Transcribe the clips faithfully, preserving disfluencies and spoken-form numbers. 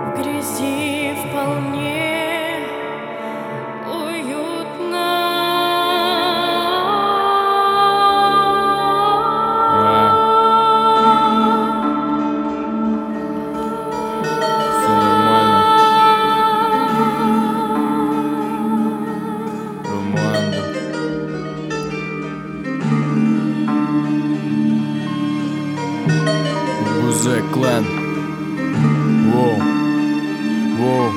В грязи вполне уютно. Все нормально. Романда. Бузе клан. Воу. Воу.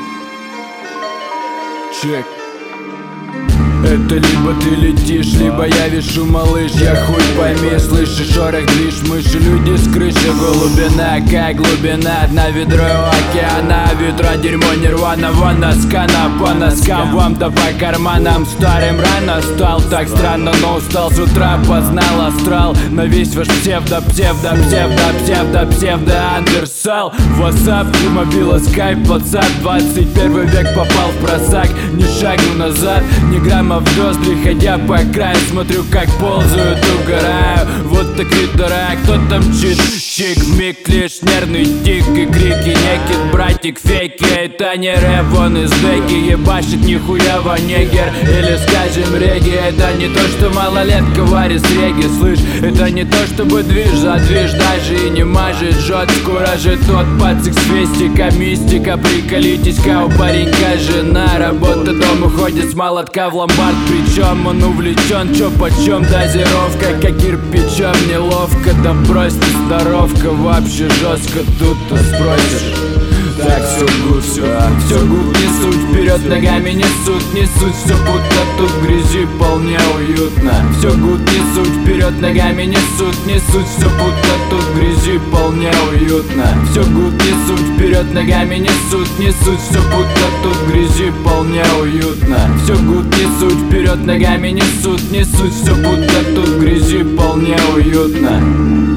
Чек. Это либо ты летишь, либо я вешу, малыш. Я хуй пойми, слышишь шорох, движ, мыши, люди с крыши. Глубина, как глубина, на ведро океана. Ведро, дерьмо, нирвана, вон носкана по носкам. Вам-то по карманам, старым рано стал. Так странно, но устал с утра, познал астрал. Но весь ваш псевдо, псевдо, псевдо, псевдо, псевдо, андерсал. Ватсап, и мобила, скайп, ватсап. Двадцать первый век попал в просак. Ни шагу назад, ни грамма в ноздри, ходя по краю, смотрю, как ползают, угораю. Вот так вид дурак, кто там чит? Чик, вмиг, лишь нервный тик и крики. Некит, братик, фейки, это не рэп, он из деки. Ебашит нихуево негер, или скажем реги. Это не то, что малолетка варит с реги. Слышь, это не то, чтобы движ за движ, даже и не мажет. Жжет, куражит тот пацик с вестика. Мистика, приколитесь-ка, у паренька жена. Работа, дом уходит с молотка в ломбард. Причем он увлечен, чё почем дозировка, как кирпичом неловко. Да брось ты, здоровка, вообще жестко тут ты спросишь. Так, все гуд, все, все гуд, не суть, вперед ногами несут, несут, все будто тут в грязи вполне уютно. Все гуд, не суть, вперед ногами несут, несут, все будто тут в грязи вполне уютно. Все гуд, не суть, вперед ногами несут, несут, все будто тут в грязи вполне уютно. Все гуд, не суть, вперед ногами несут, несут, все будто тут в грязи вполне уютно.